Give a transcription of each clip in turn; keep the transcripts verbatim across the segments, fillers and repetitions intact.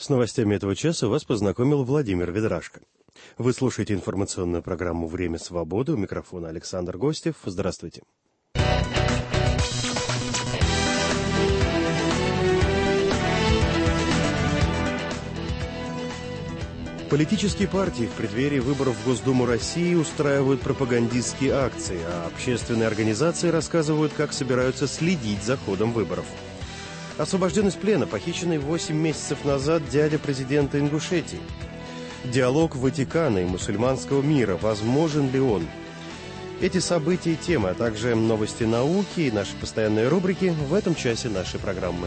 С новостями этого часа вас познакомил Владимир Ведрашко. Вы слушаете информационную программу «Время свободы». У микрофона Александр Гостев. Здравствуйте. Политические партии в преддверии выборов в Госдуму России устраивают пропагандистские акции, а общественные организации рассказывают, как собираются следить за ходом выборов. Освобожден из плена похищенный восемь месяцев назад дядя президента Ингушетии. Диалог Ватикана и мусульманского мира. Возможен ли он? Эти события и темы, а также новости науки и наши постоянные рубрики в этом часе нашей программы.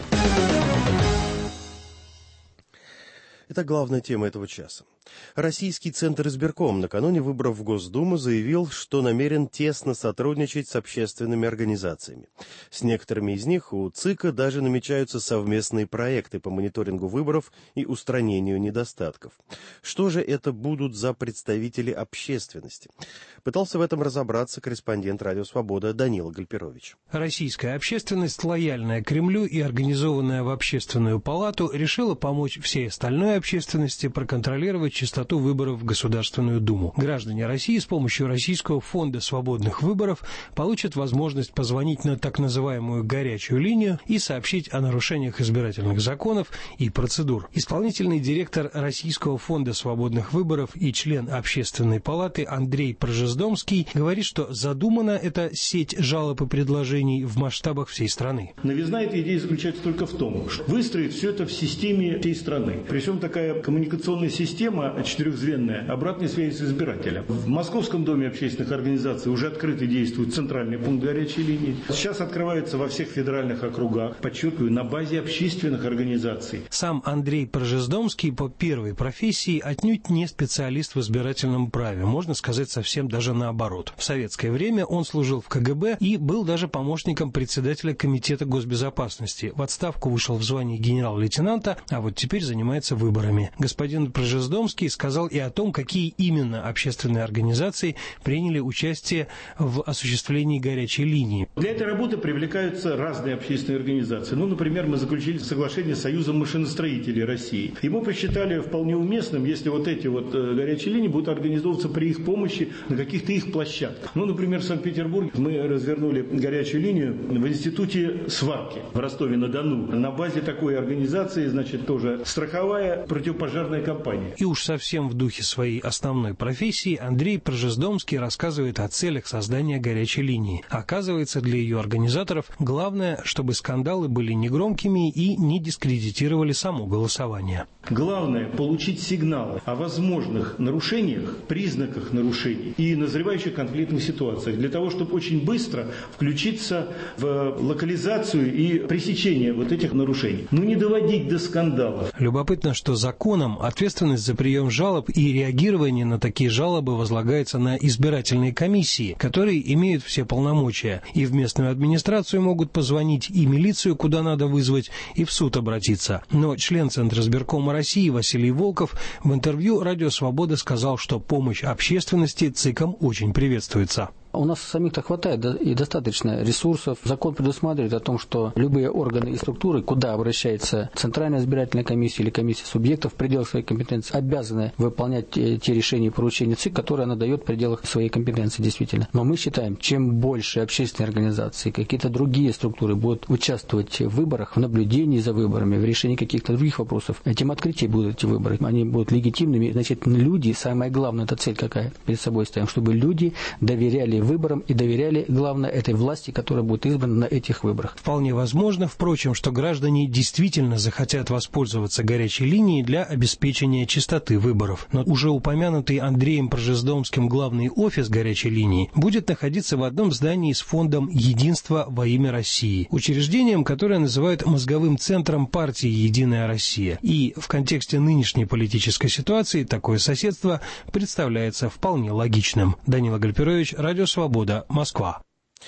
Это главная тема этого часа. Российский Центр избирком накануне выборов в Госдуму заявил, что намерен тесно сотрудничать с общественными организациями. С некоторыми из них у ЦИКа даже намечаются совместные проекты по мониторингу выборов и устранению недостатков. Что же это будут за представители общественности? Пытался в этом разобраться корреспондент «Радио Свобода» Данила Гальперович. Российская общественность, лояльная Кремлю и организованная в Общественную палату, решила помочь всей остальной общественности проконтролировать частоту выборов в Государственную Думу. Граждане России с помощью Российского фонда свободных выборов получат возможность позвонить на так называемую горячую линию и сообщить о нарушениях избирательных законов и процедур. Исполнительный директор Российского фонда свободных выборов и член Общественной палаты Андрей Прожездомский говорит, что задумана эта сеть жалоб и предложений в масштабах всей страны. Новизна этой идеи заключается только в том, что выстроить все это в системе всей страны. Причем такая коммуникационная система четырехзвенная, обратной связи с избирателем. В Московском доме общественных организаций уже открыто действует центральный пункт горячей линии. Сейчас открывается во всех федеральных округах, подчеркиваю, на базе общественных организаций. Сам Андрей Прожездомский по первой профессии отнюдь не специалист в избирательном праве, можно сказать, совсем даже наоборот. В советское время он служил в ка гэ бэ и был даже помощником председателя Комитета госбезопасности. В отставку вышел в звании генерал-лейтенанта, а вот теперь занимается выборами. Господин Прожездомский сказал и о том, какие именно общественные организации приняли участие в осуществлении горячей линии. Для этой работы привлекаются разные общественные организации. Ну, например, мы заключили соглашение с Союзом машиностроителей России. И мы посчитали вполне уместным, если вот эти вот горячие линии будут организовываться при их помощи на каких-то их площадках. Ну, например, в Санкт-Петербурге мы развернули горячую линию в Институте сварки в Ростове-на-Дону. На базе такой организации, значит, тоже страховая противопожарная компания. И уж совсем в духе своей основной профессии Андрей Прожездомский рассказывает о целях создания горячей линии. Оказывается, для ее организаторов главное, чтобы скандалы были негромкими и не дискредитировали само голосование. Главное – получить сигналы о возможных нарушениях, признаках нарушений и назревающих конфликтных ситуациях, для того, чтобы очень быстро включиться в локализацию и пресечение вот этих нарушений. Но не доводить до скандалов. Любопытно, что законом ответственность за прием жалоб и реагирование на такие жалобы возлагается на избирательные комиссии, которые имеют все полномочия. И в местную администрацию могут позвонить, и милицию куда надо вызвать, и в суд обратиться. Но член Центра избиркома России Василий Волков в интервью «Радио Свобода» сказал, что помощь общественности ЦИКом очень приветствуется. У нас самих-то хватает и достаточно ресурсов. Закон предусматривает о том, что любые органы и структуры, куда обращается Центральная избирательная комиссия или комиссия субъектов в пределах своей компетенции, обязаны выполнять те, те решения и поручения ЦИК, которые она дает в пределах своей компетенции, действительно. Но мы считаем, чем больше общественные организации, какие-то другие структуры будут участвовать в выборах, в наблюдении за выборами, в решении каких-то других вопросов, тем открытие будут эти выборы. Они будут легитимными. Значит, люди, самое главное, эта цель какая перед собой ставим, чтобы люди доверяли выборам и доверяли, главное, этой власти, которая будет избрана на этих выборах. Вполне возможно, впрочем, что граждане действительно захотят воспользоваться горячей линией для обеспечения чистоты выборов. Но уже упомянутый Андреем Прожездомским главный офис горячей линии будет находиться в одном здании с фондом «Единство во имя России», учреждением, которое называют мозговым центром партии «Единая Россия». И в контексте нынешней политической ситуации такое соседство представляется вполне логичным. Данила Гальперович, Радио Свобода, Москва.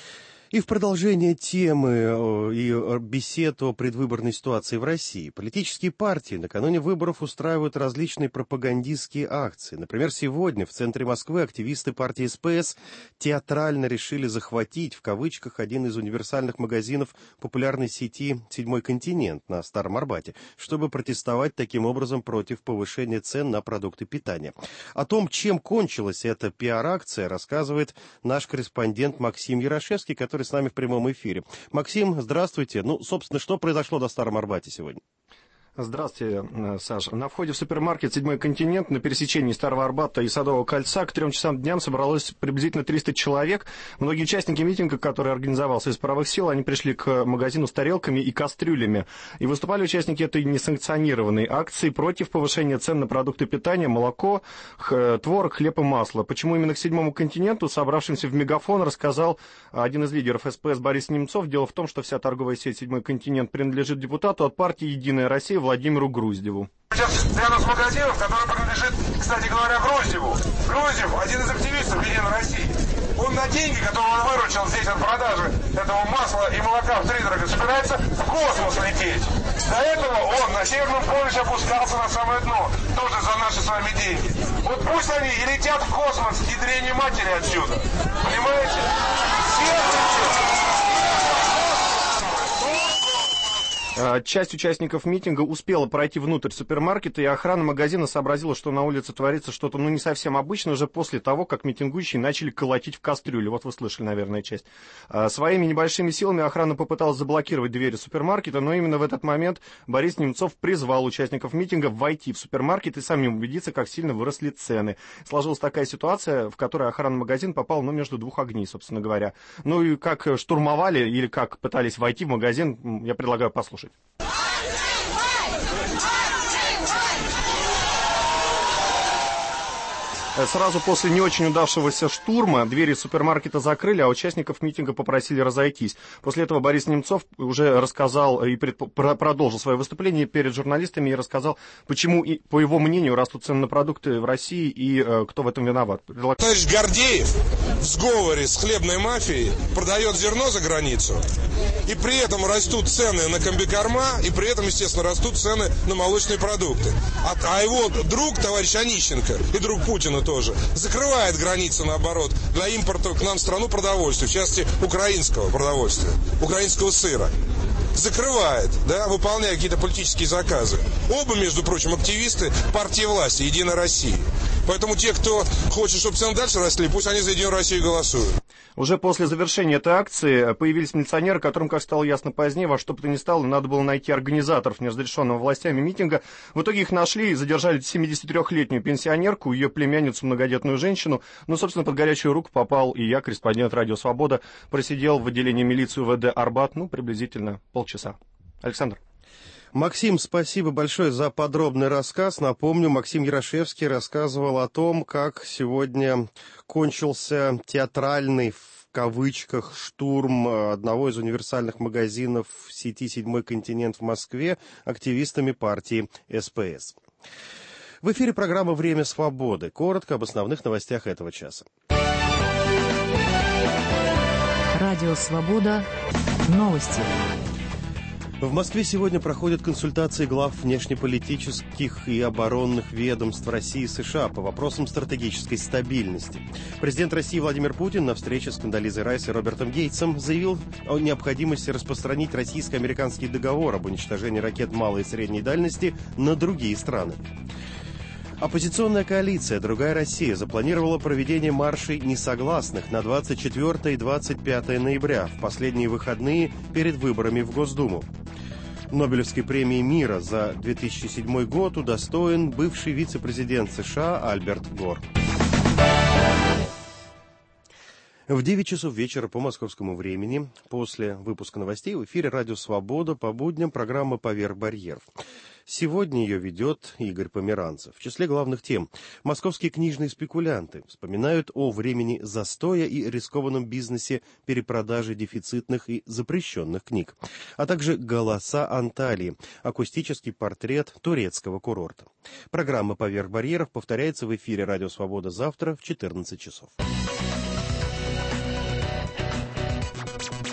И в продолжение темы и бесед о предвыборной ситуации в России, политические партии накануне выборов устраивают различные пропагандистские акции. Например, сегодня в центре Москвы активисты партии СПС театрально решили захватить, в кавычках, один из универсальных магазинов популярной сети «Седьмой континент» на Старом Арбате, чтобы протестовать таким образом против повышения цен на продукты питания. О том, чем кончилась эта пиар-акция, рассказывает наш корреспондент Максим Ярошевский, который с нами в прямом эфире. Максим, здравствуйте. Ну, собственно, что произошло на Старом Арбате сегодня? Здравствуйте, Саша. На входе в супермаркет «Седьмой континент» на пересечении Старого Арбата и Садового кольца к трем часам дня собралось приблизительно триста человек. Многие участники митинга, который организовался из правых сил, они пришли к магазину с тарелками и кастрюлями. И выступали участники этой несанкционированной акции против повышения цен на продукты питания, молоко, творог, хлеб и масло. Почему именно к «Седьмому континенту», собравшимся в мегафон, рассказал один из лидеров СПС Борис Немцов. Дело в том, что вся торговая сеть «Седьмой континент» принадлежит депутату от партии «Единая Россия» Владимиру Груздеву. Сейчас рядом с магазином, который принадлежит, кстати говоря, Груздеву. Груздев – один из активистов «Единой России». Он на деньги, которые он выручил здесь от продажи этого масла и молока втридорога, собирается в космос лететь. До этого он на Северном полюсе опускался на самое дно, тоже за наши с вами деньги. Вот пусть они и летят в космос, ядрение матери отсюда. Понимаете? Часть участников митинга успела пройти внутрь супермаркета, и охрана магазина сообразила, что на улице творится что-то ну не совсем обычное, уже после того, как митингующие начали колотить в кастрюлю. Вот вы слышали, наверное, часть. Своими небольшими силами охрана попыталась заблокировать двери супермаркета, но именно в этот момент Борис Немцов призвал участников митинга войти в супермаркет и самим убедиться, как сильно выросли цены. Сложилась такая ситуация, в которой охрана магазина попала ну, между двух огней, собственно говоря. Ну и как штурмовали или как пытались войти в магазин, я предлагаю послушать. Сразу после не очень удавшегося штурма двери супермаркета закрыли, а участников митинга попросили разойтись. После этого Борис Немцов уже рассказал и предп... продолжил свое выступление перед журналистами и рассказал, почему, и, по его мнению, растут цены на продукты в России и э, кто в этом виноват. Товарищ Гордеев в сговоре с хлебной мафией продает зерно за границу, и при этом растут цены на комбикорма, и при этом, естественно, растут цены на молочные продукты. А, а его друг, товарищ Онищенко, и друг Путина тоже, закрывает границы, наоборот, для импорта к нам в страну продовольствия, в частности, украинского продовольствия, украинского сыра. Закрывает, да, выполняя какие-то политические заказы. Оба, между прочим, активисты партии власти, Единой России. Поэтому те, кто хочет, чтобы цены дальше росли, пусть они за Единую Россию голосуют. Уже после завершения этой акции появились милиционеры, которым, как стало ясно позднее, во что бы то ни стало, надо было найти организаторов неразрешенного властями митинга. В итоге их нашли и задержали семидесятитрёхлетнюю пенсионерку, ее племянницу, многодетную женщину. Ну, собственно, под горячую руку попал и я, корреспондент «Радио Свобода», просидел в отделении милиции УВД «Арбат», ну, приблизительно полчаса. Александр. Максим, спасибо большое за подробный рассказ. Напомню, Максим Ярошевский рассказывал о том, как сегодня кончился театральный, в кавычках, штурм одного из универсальных магазинов сети «Седьмой континент» в Москве активистами партии СПС. В эфире программа «Время свободы». Коротко об основных новостях этого часа. Радио «Свобода». Новости. В Москве сегодня проходят консультации глав внешнеполитических и оборонных ведомств России и США по вопросам стратегической стабильности. Президент России Владимир Путин на встрече с Кондолизой Райс и Робертом Гейтсом заявил о необходимости распространить российско-американский договор об уничтожении ракет малой и средней дальности на другие страны. Оппозиционная коалиция «Другая Россия» запланировала проведение маршей несогласных на двадцать четвёртое и двадцать пятое ноября, в последние выходные перед выборами в Госдуму. Нобелевской премии мира за две тысячи седьмой год удостоен бывший вице-президент США Альберт Гор. В девять часов вечера по московскому времени, после выпуска новостей, в эфире «Радио Свобода» по будням программа «Поверх барьеров». Сегодня ее ведет Игорь Померанцев. В числе главных тем московские книжные спекулянты вспоминают о времени застоя и рискованном бизнесе перепродажи дефицитных и запрещенных книг, а также «Голоса Анталии», акустический портрет турецкого курорта. Программа «Поверх барьеров» повторяется в эфире «Радио Свобода» завтра в четырнадцать часов.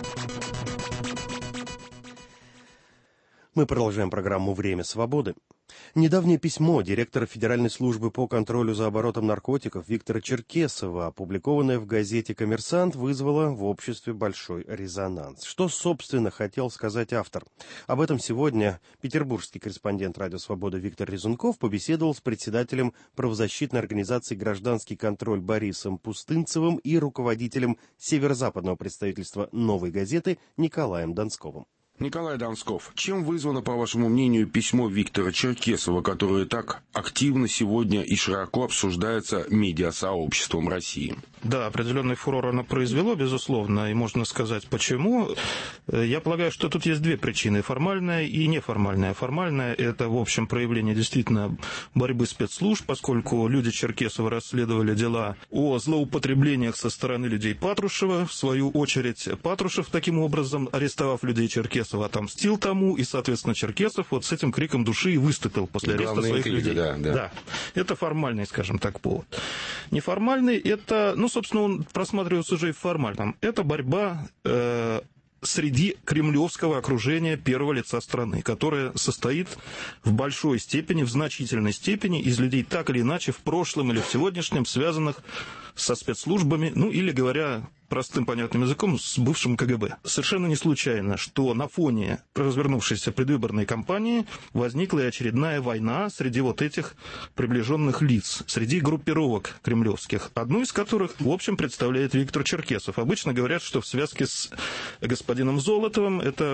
Мы продолжаем программу «Время свободы». Недавнее письмо директора Федеральной службы по контролю за оборотом наркотиков Виктора Черкесова, опубликованное в газете «Коммерсант», вызвало в обществе большой резонанс. Что, собственно, хотел сказать автор? Об этом сегодня петербургский корреспондент «Радио Свобода» Виктор Резунков побеседовал с председателем правозащитной организации «Гражданский контроль» Борисом Пустынцевым и руководителем северо-западного представительства «Новой газеты» Николаем Донсковым. Николай Донсков, чем вызвано, по вашему мнению, письмо Виктора Черкесова, которое так активно сегодня и широко обсуждается медиасообществом России? Да, определенный фурор оно произвело, безусловно, и можно сказать почему. Я полагаю, что тут есть две причины, формальная и неформальная. Формальная – это, в общем, проявление действительно борьбы спецслужб, поскольку люди Черкесова расследовали дела о злоупотреблениях со стороны людей Патрушева. В свою очередь, Патрушев, таким образом, арестовав людей Черкесова, отомстил тому, и, соответственно, Черкесов вот с этим криком души и выступил после ареста Главные своих крики, людей. Да, да. да, это формальный, скажем так, повод. Неформальный – это, ну, собственно, он просматривается уже и в формальном. Это борьба э, среди кремлевского окружения первого лица страны, которое состоит в большой степени, в значительной степени из людей, так или иначе, в прошлом или в сегодняшнем, связанных со спецслужбами, ну, или, говоря простым понятным языком, с бывшим ка гэ бэ. Совершенно не случайно, что на фоне развернувшейся предвыборной кампании возникла и очередная война среди вот этих приближенных лиц, среди группировок кремлевских, одну из которых, в общем, представляет Виктор Черкесов. Обычно говорят, что в связке с господином Золотовым, это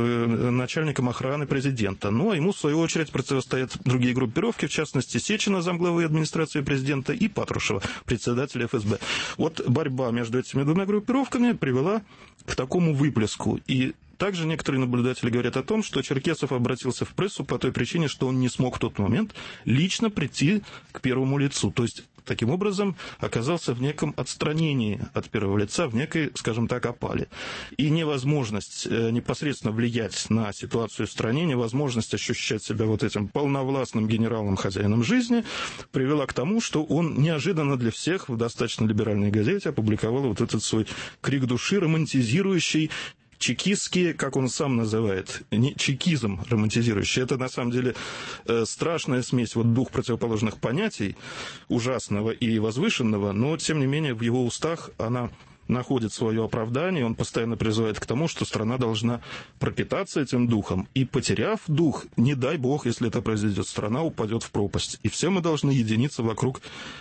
э, начальником охраны президента. Ну, а ему, в свою очередь, противостоят другие группировки, в частности, Сечина, замглавы администрации президента, и Патрушева, председателя эф эс бэ. Вот борьба между этими двумя группировками привела к такому выплеску. И также некоторые наблюдатели говорят о том, что Черкесов обратился в прессу по той причине, что он не смог в тот момент лично прийти к первому лицу. То есть, таким образом, оказался в неком отстранении от первого лица, в некой, скажем так, опале. И невозможность непосредственно влиять на ситуацию в стране, невозможность ощущать себя вот этим полновластным генералом-хозяином жизни привела к тому, что он неожиданно для всех в достаточно либеральной газете опубликовал вот этот свой крик души, романтизирующий чекистские, как он сам называет, не чекизм романтизирующий. Это, на самом деле, страшная смесь вот двух противоположных понятий, ужасного и возвышенного, но, тем не менее, в его устах она находит свое оправдание, он постоянно призывает к тому, что страна должна пропитаться этим духом, и, потеряв дух, не дай бог, если это произойдет, страна упадет в пропасть. И все мы должны единиться вокруг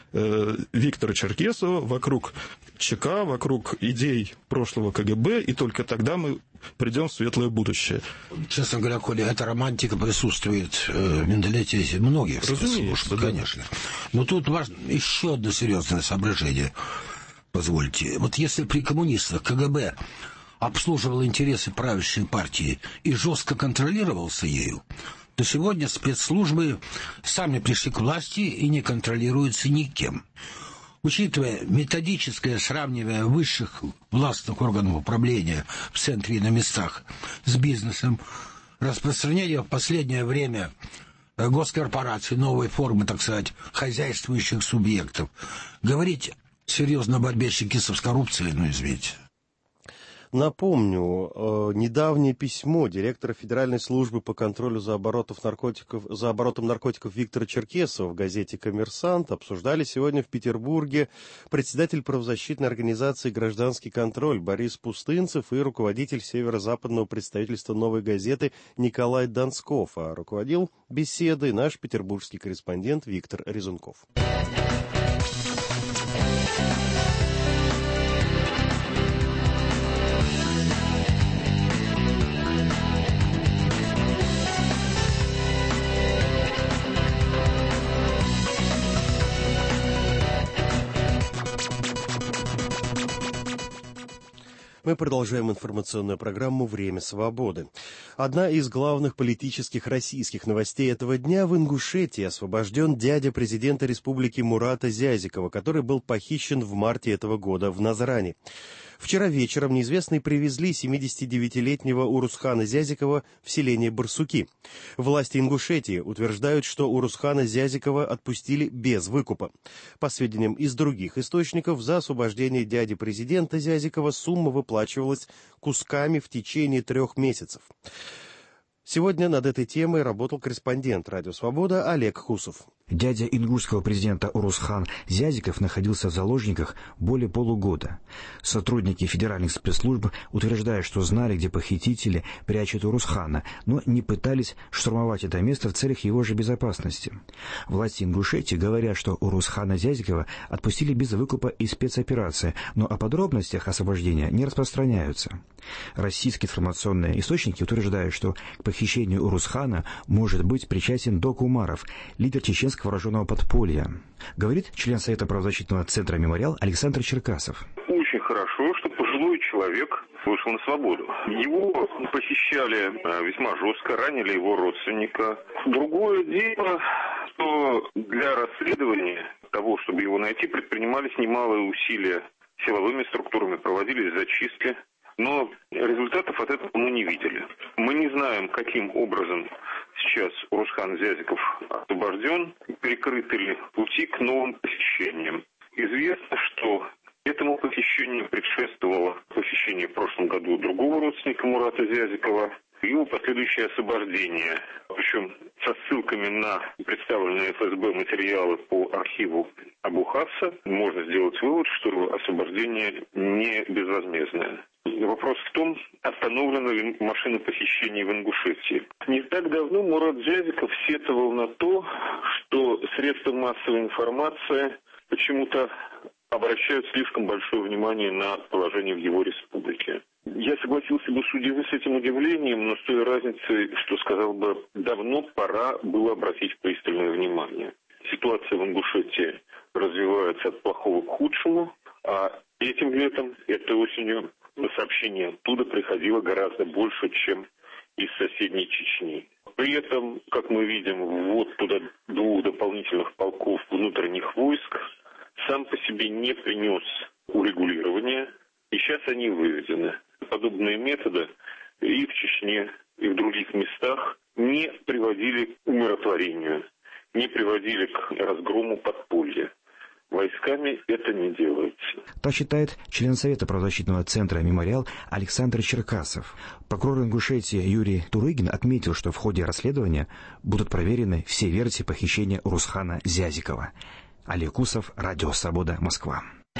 э, Виктора Черкесова, вокруг ЧК, вокруг идей прошлого ка гэ бэ, и только тогда мы придем в светлое будущее. Честно говоря, Коля, эта романтика присутствует э, в менталитете многих спецслужб, да. Конечно. Но тут важно еще одно серьезное соображение. Позвольте, вот если при коммунистах ка гэ бэ обслуживал интересы правящей партии и жестко контролировался ею, то сегодня спецслужбы сами пришли к власти и не контролируются никем. Учитывая методическое сравнивание высших властных органов управления в центре и на местах с бизнесом, распространение в последнее время госкорпораций, новой формы, так сказать, хозяйствующих субъектов, говорить серьезно о борьбе Черкесова с коррупцией, ну, извините. Напомню, э, недавнее письмо директора Федеральной службы по контролю за, оборотов наркотиков, за оборотом наркотиков Виктора Черкесова в газете «Коммерсант» обсуждали сегодня в Петербурге председатель правозащитной организации «Гражданский контроль» Борис Пустынцев и руководитель северо-западного представительства «Новой газеты» Николай Донсков, а руководил беседой наш петербургский корреспондент Виктор Резунков. Мы продолжаем информационную программу «Время свободы». Одна из главных политических российских новостей этого дня: в Ингушетии освобожден дядя президента республики Мурата Зязикова, который был похищен в марте этого года в Назрани. Вчера вечером неизвестные привезли семидесятидевятилетнего Урусхана Зязикова в селение Барсуки. Власти Ингушетии утверждают, что Урусхана Зязикова отпустили без выкупа. По сведениям из других источников, за освобождение дяди президента Зязикова сумма выплачивалась кусками в течение трех месяцев. Сегодня над этой темой работал корреспондент «Радио Свобода» Олег Хусов. Дядя ингушского президента Урусхан Зязиков находился в заложниках более полугода. Сотрудники федеральных спецслужб утверждают, что знали, где похитители прячут Урусхана, но не пытались штурмовать это место в целях его же безопасности. Власти Ингушетии говорят, что Урусхана Зязикова отпустили без выкупа и спецоперации, но о подробностях освобождения не распространяются. Российские информационные источники утверждают, что к похищению Урусхана может быть причастен Док Умаров, лидер чеченского вооруженного подполья. Говорит член Совета правозащитного центра «Мемориал» Александр Черкасов. Очень хорошо, что пожилой человек вышел на свободу. Его похищали весьма жестко, ранили его родственника. Другое дело, что для расследования того, чтобы его найти, предпринимались немалые усилия силовыми структурами, проводились зачистки. Но результатов от этого мы не видели. Мы не знаем, каким образом сейчас Урусхан Зязиков освобожден, перекрыты ли пути к новым похищениям. Известно, что этому похищению предшествовало похищение в прошлом году другого родственника Мурата Зязикова и его последующее освобождение. Причем со ссылками на представленные эф эс бэ материалы по архиву Абу Хасса можно сделать вывод, что освобождение не безвозмездное. Вопрос в том, остановлена ли машина похищений в Ингушетии. Не так давно Мурат Зязиков сетовал на то, что средства массовой информации почему-то обращают слишком большое внимание на положение в его республике. Я согласился бы с этим удивлением, но с той разницей, что сказал бы, давно пора было обратить пристальное внимание. Ситуация в Ингушетии развивается от плохого к худшему, а этим летом, этой осенью, сообщений оттуда приходило гораздо больше, чем из соседней Чечни. При этом, как мы видим, ввод туда двух дополнительных полков внутренних войск сам по себе не принес урегулирования, и сейчас они выведены. Подобные методы и в Чечне, и в других местах не приводили к умиротворению, не приводили к разгрому подполья. Войсками это не делается. Так считает член Совета правозащитного центра «Мемориал» Александр Черкасов. Прокурор Ингушетии Юрий Турыгин отметил, что в ходе расследования будут проверены все версии похищения Урусхана Зязикова. Олег Хусов, Радио Свобода, Москва.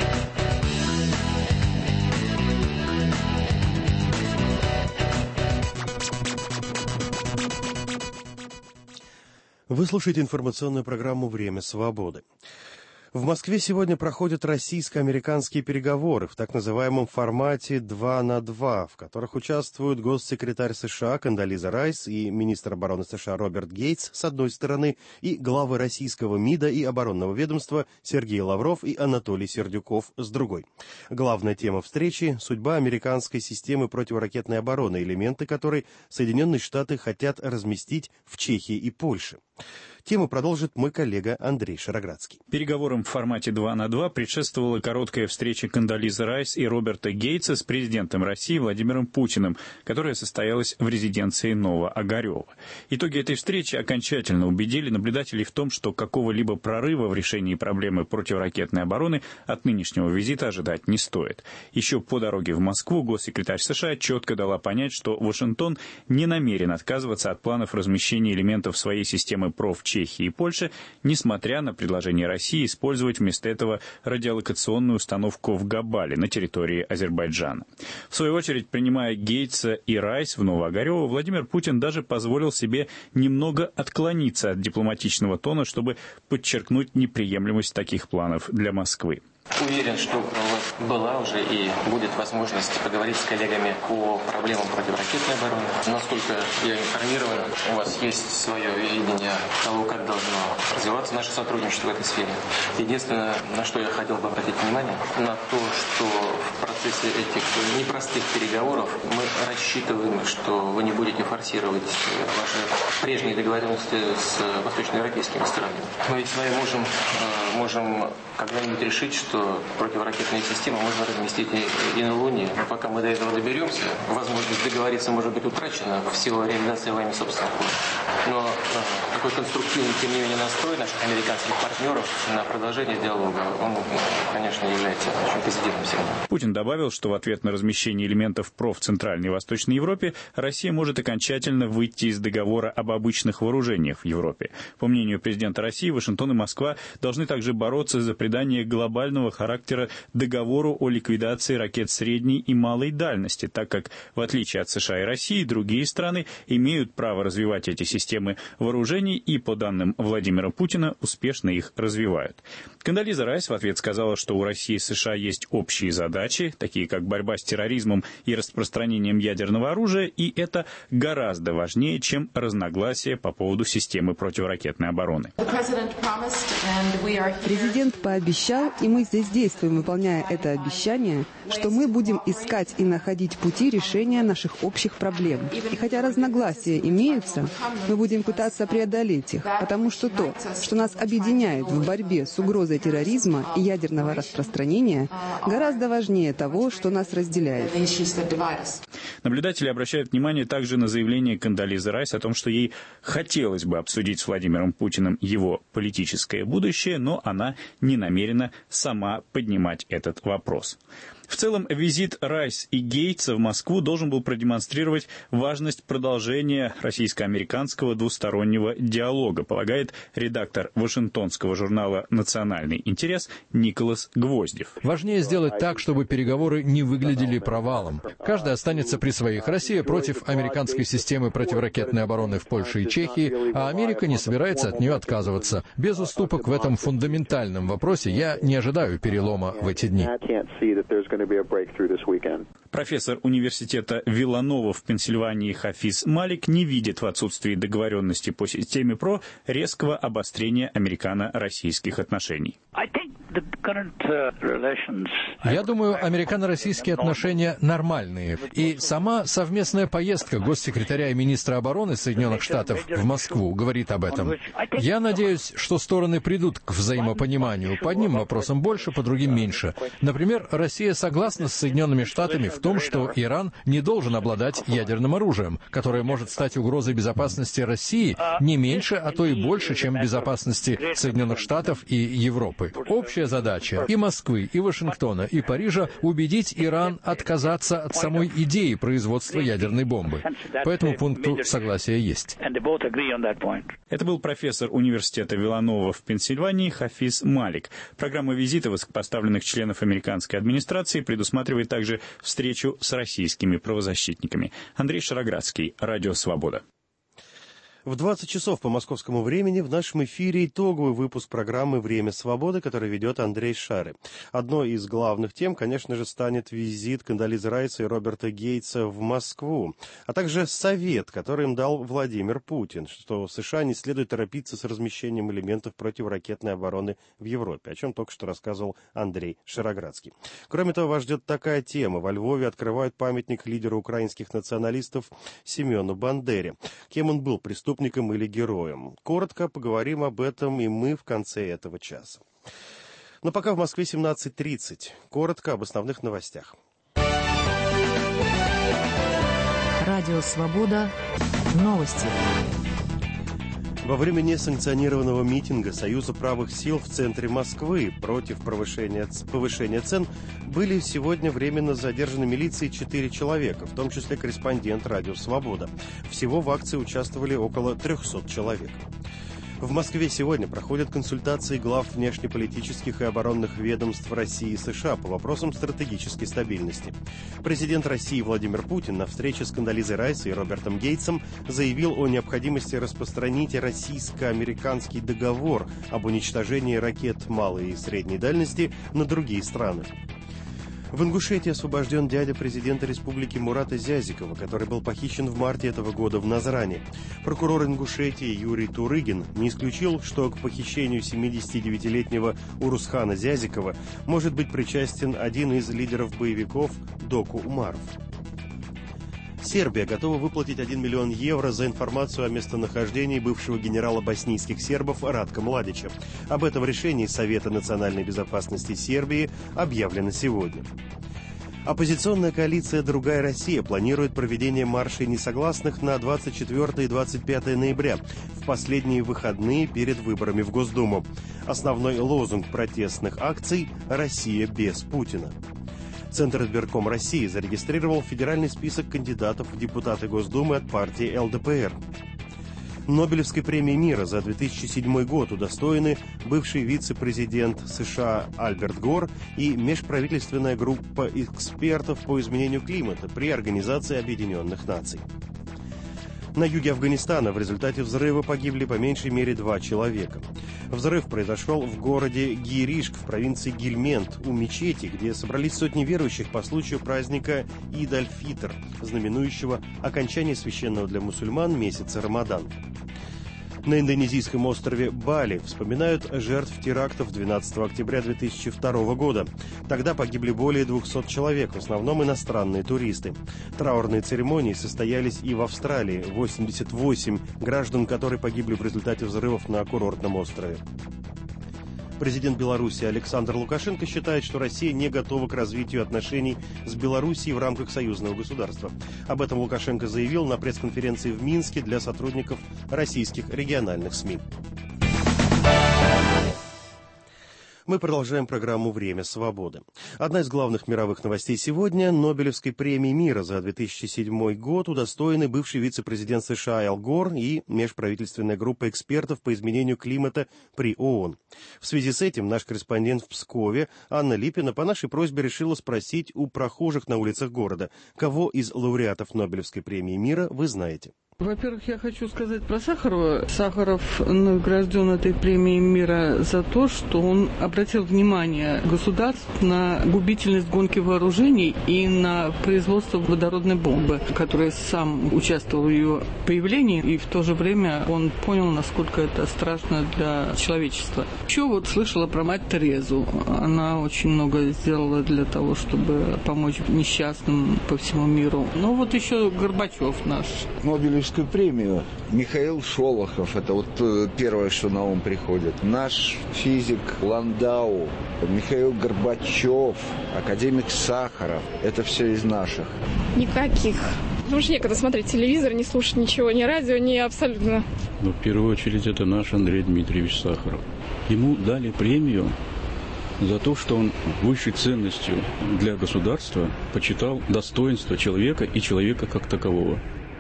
Вы слушаете информационную программу «Время свободы». В Москве сегодня проходят российско-американские переговоры в так называемом формате два на два, в которых участвуют госсекретарь США Кондолиза Райс и министр обороны США Роберт Гейтс с одной стороны и главы российского МИДа и оборонного ведомства Сергей Лавров и Анатолий Сердюков с другой. Главная тема встречи – судьба американской системы противоракетной обороны, элементы которой Соединенные Штаты хотят разместить в Чехии и Польше. Тему продолжит мой коллега Андрей Шароградский. Переговорам в формате два на два предшествовала короткая встреча Кондолизы Райс и Роберта Гейтса с президентом России Владимиром Путиным, которая состоялась в резиденции Ново-Огарева. Итоги этой встречи окончательно убедили наблюдателей в том, что какого-либо прорыва в решении проблемы противоракетной обороны от нынешнего визита ожидать не стоит. Еще по дороге в Москву госсекретарь США четко дала понять, что Вашингтон не намерен отказываться от планов размещения элементов своей системы ПРО в Чехии и Польше, несмотря на предложение России использовать вместо этого радиолокационную установку в Габале на территории Азербайджана. В свою очередь, принимая Гейтса и Райс в Ново-Огарево, Владимир Путин даже позволил себе немного отклониться от дипломатичного тона, чтобы подчеркнуть неприемлемость таких планов для Москвы. Уверен, что у вас была уже и будет возможность поговорить с коллегами по проблемам противоракетной обороны. Насколько я информирован, у вас есть свое видение того, как должно развиваться наше сотрудничество в этой сфере. Единственное, на что я хотел бы обратить внимание, на то, что в процессе этих непростых переговоров мы рассчитываем, что вы не будете форсировать ваши прежние договоренности с восточноевропейскими странами. Мы ведь с вами можем, можем когда-нибудь решить, что что противоракетные системы можно разместить и, и на Луне. Но пока мы до этого доберемся, возможность договориться может быть утрачена в силу реализации вами собственных планов. Но э, такой конструктивный, тем не менее, настрой наших американских партнеров на продолжение диалога, он, конечно, является очень позитивным сигналом. Путин добавил, что в ответ на размещение элементов ПРО в Центральной и Восточной Европе Россия может окончательно выйти из договора об обычных вооружениях в Европе. По мнению президента России, Вашингтон и Москва должны также бороться за придание глобального характера договору о ликвидации ракет средней и малой дальности, так как, в отличие от США и России, другие страны имеют право развивать эти системы вооружений и, по данным Владимира Путина, успешно их развивают. Кондолиза Райс в ответ сказала, что у России и США есть общие задачи, такие как борьба с терроризмом и распространением ядерного оружия, и это гораздо важнее, чем разногласия по поводу системы противоракетной обороны. Президент пообещал, и мы здесь действуем, выполняя это обещание, что мы будем искать и находить пути решения наших общих проблем. И хотя разногласия имеются, мы будем пытаться преодолеть их, потому что то, что нас объединяет в борьбе с угрозой терроризма и ядерного распространения, гораздо важнее того, что нас разделяет. Наблюдатели обращают внимание также на заявление Кондолизы Райс о том, что ей хотелось бы обсудить с Владимиром Путиным его политическое будущее, но она не намерена сама поднимать этот вопрос. В целом, визит Райс и Гейтса в Москву должен был продемонстрировать важность продолжения российско-американского двустороннего диалога, полагает редактор вашингтонского журнала «Национальный интерес» Николас Гвоздев. Важнее сделать так, чтобы переговоры не выглядели провалом. Каждый останется при своих. Россия против американской системы противоракетной обороны в Польше и Чехии, а Америка не собирается от нее отказываться. Без уступок в этом фундаментальном вопросе я не ожидаю перелома в эти дни. Профессор университета Виланова в Пенсильвании Хафиз Малик не видит в отсутствии договоренности по системе ПРО резкого обострения американо-российских отношений. Я думаю, американо-российские отношения нормальные. И сама совместная поездка госсекретаря и министра обороны Соединенных Штатов в Москву говорит об этом. Я надеюсь, что стороны придут к взаимопониманию. По одним вопросам больше, по другим меньше. Например, Россия согласна с Соединенными Штатами в том, что Иран не должен обладать ядерным оружием, которое может стать угрозой безопасности России не меньше, а то и больше, чем безопасности Соединенных Штатов и Европы. Общая задача и Москвы, и Вашингтона, и Парижа — убедить Иран отказаться от самой идеи производства ядерной бомбы. По этому пункту согласие есть. Это был профессор университета Виланова в Пенсильвании Хафиз Малик. Программа визита высокопоставленных членов американской администрации предусматривает также встречу с российскими правозащитниками. Андрей Шароградский, Радио Свобода. В двадцать часов по московскому времени в нашем эфире итоговый выпуск программы «Время свободы», который ведет Андрей Шары. Одной из главных тем, конечно же, станет визит Кондолизы Райса и Роберта Гейтса в Москву, а также совет, который им дал Владимир Путин, что США не следует торопиться с размещением элементов противоракетной обороны в Европе, о чем только что рассказывал Андрей Шароградский. Кроме того, вас ждет такая тема. Во Львове открывают памятник лидеру украинских националистов Семену Бандере. Кем он был, преступником или героем? Коротко поговорим об этом и мы в конце этого часа. Но пока в Москве семнадцать тридцать. Коротко об основных новостях. Радио «Свобода». Новости. Во время несанкционированного митинга Союза правых сил в центре Москвы против повышения, повышения цен были сегодня временно задержаны милицией четыре человека, в том числе корреспондент «Радио Свобода». Всего в акции участвовали около трехсот человек. В Москве сегодня проходят консультации глав внешнеполитических и оборонных ведомств России и США по вопросам стратегической стабильности. Президент России Владимир Путин на встрече с Кондолизой Райс и Робертом Гейтсом заявил о необходимости распространить российско-американский договор об уничтожении ракет малой и средней дальности на другие страны. В Ингушетии освобожден дядя президента республики Мурата Зязикова, который был похищен в марте этого года в Назране. Прокурор Ингушетии Юрий Турыгин не исключил, что к похищению семидесятидевятилетнего Урусхана Зязикова может быть причастен один из лидеров боевиков Доку Умаров. Сербия готова выплатить один миллион евро за информацию о местонахождении бывшего генерала боснийских сербов Радка Младича. Об этом решении Совета национальной безопасности Сербии объявлено сегодня. Оппозиционная коалиция «Другая Россия» планирует проведение маршей несогласных на двадцать четвёртое и двадцать пятое ноября, в последние выходные перед выборами в Госдуму. Основной лозунг протестных акций «Россия без Путина». Центр избирком России зарегистрировал федеральный список кандидатов в депутаты Госдумы от партии эл дэ пэ эр. Нобелевской премии мира за две тысячи седьмой год удостоены бывший вице-президент США Альберт Гор и межправительственная группа экспертов по изменению климата при Организации Объединенных Наций. На юге Афганистана в результате взрыва погибли по меньшей мере два человека. Взрыв произошел в городе Гиришк в провинции Гельмент у мечети, где собрались сотни верующих по случаю праздника Ид-аль-Фитр, знаменующего окончание священного для мусульман месяца Рамадан. На индонезийском острове Бали вспоминают жертв терактов двенадцатого октября две тысячи второго года. Тогда погибли более двухсот человек, в основном иностранные туристы. Траурные церемонии состоялись и в Австралии. восемьдесят восемь граждан, которые погибли в результате взрывов на курортном острове. Президент Беларуси Александр Лукашенко считает, что Россия не готова к развитию отношений с Белоруссией в рамках союзного государства. Об этом Лукашенко заявил на пресс-конференции в Минске для сотрудников российских региональных СМИ. Мы продолжаем программу «Время свободы». Одна из главных мировых новостей сегодня – Нобелевской премии мира за две тысячи седьмой год удостоены бывший вице-президент США Ал Гор и межправительственная группа экспертов по изменению климата при ООН. В связи с этим наш корреспондент в Пскове Анна Липина по нашей просьбе решила спросить у прохожих на улицах города, кого из лауреатов Нобелевской премии мира вы знаете. Во-первых, я хочу сказать про Сахарова. Сахаров награжден этой премией мира за то, что он обратил внимание государств на губительность гонки вооружений и на производство водородной бомбы, который сам участвовал в ее появлении, и в то же время он понял, насколько это страшно для человечества. Еще вот слышала про мать Терезу. Она очень много сделала для того, чтобы помочь несчастным по всему миру. Ну вот еще Горбачев наш. Нобелевскую премию Михаил Шолохов, это вот первое, что на ум приходит. Наш физик Ландау, Михаил Горбачев, академик Сахаров. Это все из наших. Никаких. Потому что некогда смотреть телевизор, не слушать ничего, ни радио, ни абсолютно. Ну, в первую очередь, это наш Андрей Дмитриевич Сахаров. Ему дали премию за то, что он высшей ценностью для государства почитал достоинство человека и человека как такового.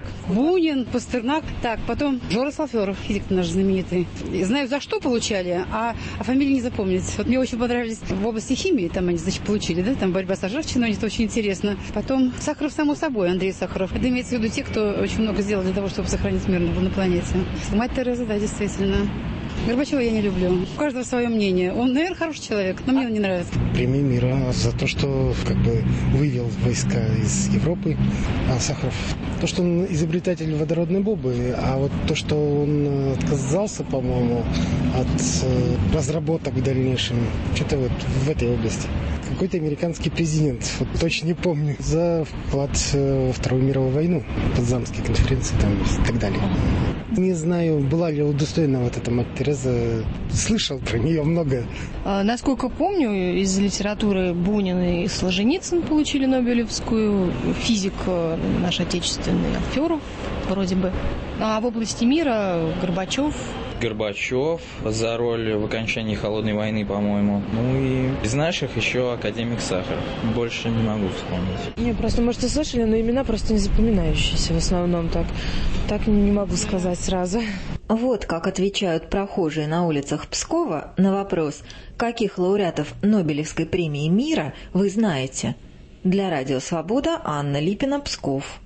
Бунин, Пастернак, так, потом Жора Салферов, физик наш знаменитый. Знаю, за что получали, а, а фамилии не запомнить. Вот мне очень понравились в области химии, там они, значит, получили, да, там борьба с ржавчиной, это очень интересно. Потом Сахаров, само собой, Андрей Сахаров. Это имеется в виду те, кто очень много сделал для того, чтобы сохранить мир на планете. Мать Тереза, да, действительно. Горбачева я не люблю. У каждого свое мнение. Он, наверное, хороший человек, но мне он не нравится. Премия мира за то, что как бы вывел войска из Европы. А Сахаров, то, что он изобретатель водородной бомбы, а вот то, что он отказался, по-моему, от разработок в дальнейшем, что-то вот в этой области. Какой-то американский президент, вот точно не помню, за вклад во Вторую мировую войну, Потсдамские конференции там и так далее. Не знаю, была ли удостоена вот эта мать Тереза, слышал про нее много. А, насколько помню, из литературы Бунин и Солженицын получили Нобелевскую, физик наш отечественный Алферов вроде бы. А в области мира Горбачев. Горбачев за роль в окончании холодной войны, по-моему. Ну и из наших еще академик Сахаров. Больше не могу вспомнить. Не, просто, может, и слышали, но имена просто не запоминающиеся в основном так. Так не могу сказать сразу. Вот как отвечают прохожие на улицах Пскова на вопрос, каких лауреатов Нобелевской премии мира вы знаете. Для Радио Свобода Анна Липина, Псков.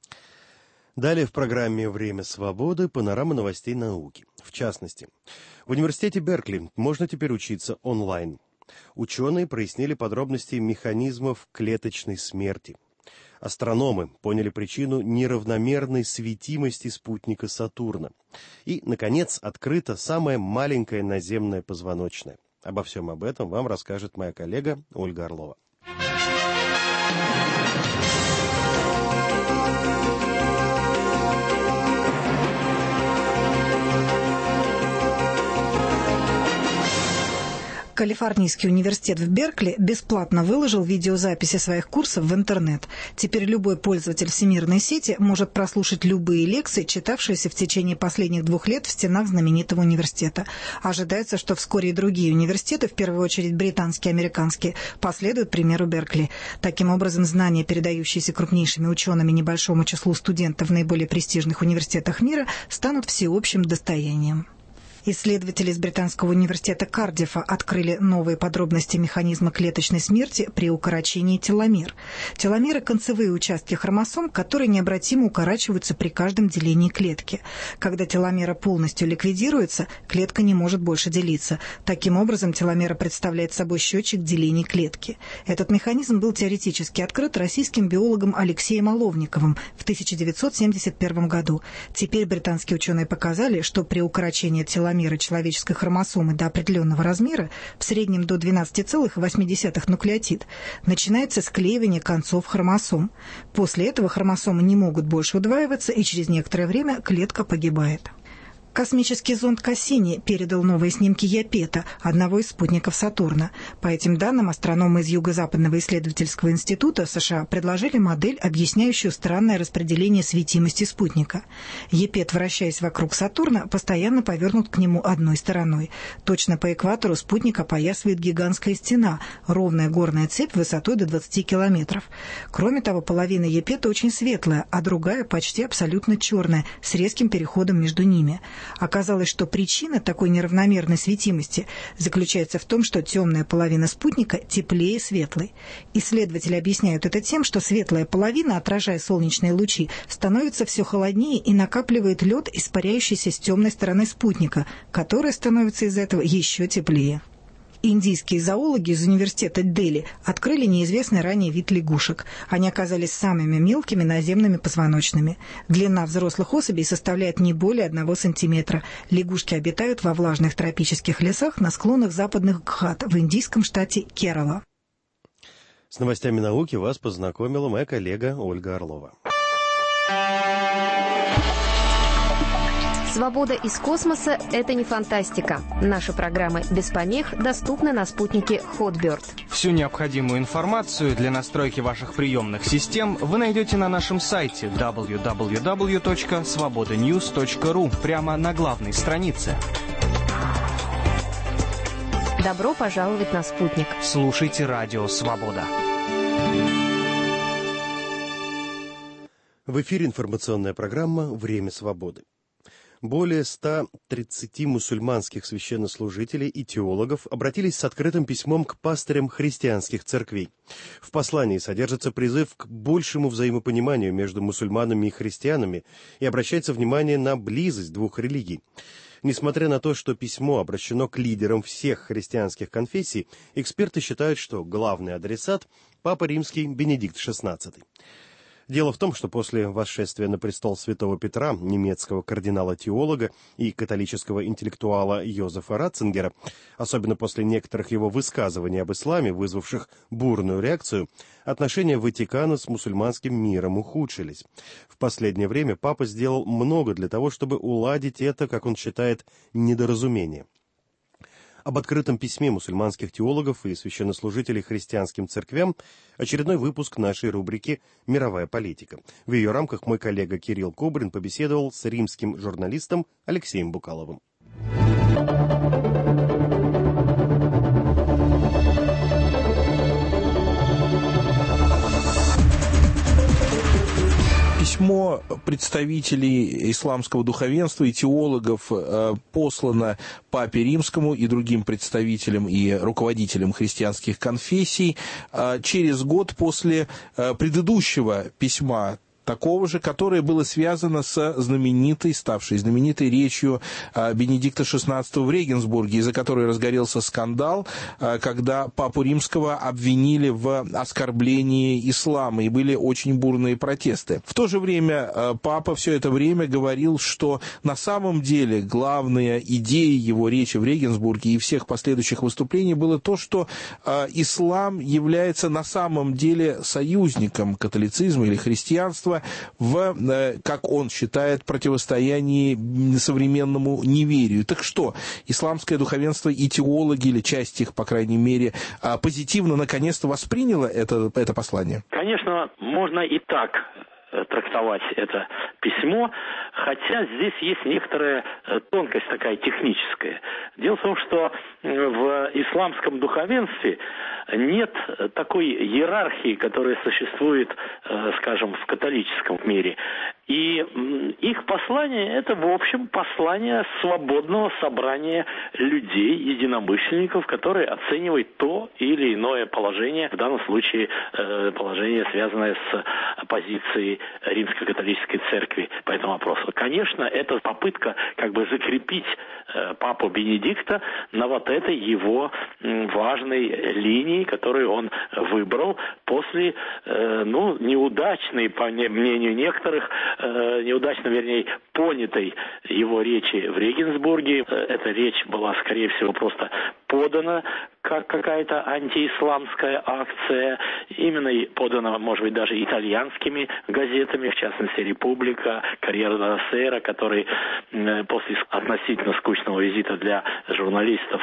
Далее в программе «Время свободы» панорама новостей науки. В частности, в университете Беркли можно теперь учиться онлайн. Ученые прояснили подробности механизмов клеточной смерти. Астрономы поняли причину неравномерной светимости спутника Сатурна. И, наконец, открыта самая маленькая наземная позвоночная. Обо всем об этом вам расскажет моя коллега Ольга Орлова. Калифорнийский университет в Беркли бесплатно выложил видеозаписи своих курсов в интернет. Теперь любой пользователь всемирной сети может прослушать любые лекции, читавшиеся в течение последних двух лет в стенах знаменитого университета. Ожидается, что вскоре и другие университеты, в первую очередь британские и американские, последуют примеру Беркли. Таким образом, знания, передающиеся крупнейшими учеными небольшому числу студентов в наиболее престижных университетах мира, станут всеобщим достоянием. Исследователи из британского университета Кардиффа открыли новые подробности механизма клеточной смерти при укорочении теломер. Теломеры – концевые участки хромосом, которые необратимо укорачиваются при каждом делении клетки. Когда теломера полностью ликвидируется, клетка не может больше делиться. Таким образом, теломера представляет собой счетчик делений клетки. Этот механизм был теоретически открыт российским биологом Алексеем Оловниковым в тысяча девятьсот семьдесят первом году. Теперь британские ученые показали, что при укорочении теломеры меры человеческой хромосомы до определенного размера, в среднем до двенадцати целых восьми десятых нуклеотид, начинается склеивание концов хромосом. После этого хромосомы не могут больше удваиваться, и через некоторое время клетка погибает. Космический зонд Кассини передал новые снимки Япета, одного из спутников Сатурна. По этим данным, астрономы из Юго-Западного исследовательского института США предложили модель, объясняющую странное распределение светимости спутника. Япет, вращаясь вокруг Сатурна, постоянно повернут к нему одной стороной. Точно по экватору спутник опоясывает гигантская стена, ровная горная цепь высотой до двадцати километров. Кроме того, половина Япета очень светлая, а другая почти абсолютно черная, с резким переходом между ними. Оказалось, что причина такой неравномерной светимости заключается в том, что темная половина спутника теплее светлой. Исследователи объясняют это тем, что светлая половина, отражая солнечные лучи, становится все холоднее и накапливает лед, испаряющийся с темной стороны спутника, который становится из этого еще теплее. Индийские зоологи из университета Дели открыли неизвестный ранее вид лягушек. Они оказались самыми мелкими наземными позвоночными. Длина взрослых особей составляет не более одного сантиметра. Лягушки обитают во влажных тропических лесах на склонах западных Гхат в индийском штате Керала. С новостями науки вас познакомила моя коллега Ольга Орлова. Свобода из космоса – это не фантастика. Наши программы без помех доступны на спутнике Hotbird. Всю необходимую информацию для настройки ваших приемных систем вы найдете на нашем сайте дабл ю дабл ю дабл ю точка свобода ньюс точка ру прямо на главной странице. Добро пожаловать на спутник. Слушайте радио «Свобода». В эфире информационная программа «Время свободы». Более ста тридцати мусульманских священнослужителей и теологов обратились с открытым письмом к пастырям христианских церквей. В послании содержится призыв к большему взаимопониманию между мусульманами и христианами и обращается внимание на близость двух религий. Несмотря на то, что письмо обращено к лидерам всех христианских конфессий, эксперты считают, что главный адресат – Папа Римский Бенедикт шестнадцатый. Дело в том, что после восшествия на престол святого Петра, немецкого кардинала-теолога и католического интеллектуала Йозефа Ратцингера, особенно после некоторых его высказываний об исламе, вызвавших бурную реакцию, отношения Ватикана с мусульманским миром ухудшились. В последнее время папа сделал много для того, чтобы уладить это, как он считает, недоразумение. Об открытом письме мусульманских теологов и священнослужителей христианским церквям очередной выпуск нашей рубрики «Мировая политика». В ее рамках мой коллега Кирилл Кобрин побеседовал с римским журналистом Алексеем Букаловым. Письмо представителей исламского духовенства и теологов э, послано Папе Римскому и другим представителям и руководителям христианских конфессий э, через год после э, предыдущего письма, такого же, которое было связано с знаменитой, ставшей знаменитой речью Бенедикта шестнадцатого в Регенсбурге, из-за которой разгорелся скандал, когда Папу Римского обвинили в оскорблении ислама, и были очень бурные протесты. В то же время Папа все это время говорил, что на самом деле главная идея его речи в Регенсбурге и всех последующих выступлений было то, что ислам является на самом деле союзником католицизма или христианства, духовенства в, как он считает, противостоянии современному неверию. Так что, исламское духовенство и теологи, или часть их, по крайней мере, позитивно наконец-то восприняло это, это послание? Конечно, можно и так трактовать это письмо, хотя здесь есть некоторая тонкость такая техническая. Дело в том, что в исламском духовенстве нет такой иерархии, которая существует, скажем, в католическом мире. И их послание – это, в общем, послание свободного собрания людей, единомышленников, которые оценивают то или иное положение, в данном случае положение, связанное с позицией Римско-католической церкви по этому вопросу. Конечно, это попытка как бы закрепить папу Бенедикта на вот этой его важной линии, которую он выбрал после, ну, неудачной, по мнению некоторых, неудачно, вернее, понятой его речи в Регенсбурге. Эта речь была, скорее всего, просто подана как какая-то антиисламская акция, именно подана, может быть, даже итальянскими газетами, в частности, «Република», «Корьера делла Сера», которые после относительно скучного визита для журналистов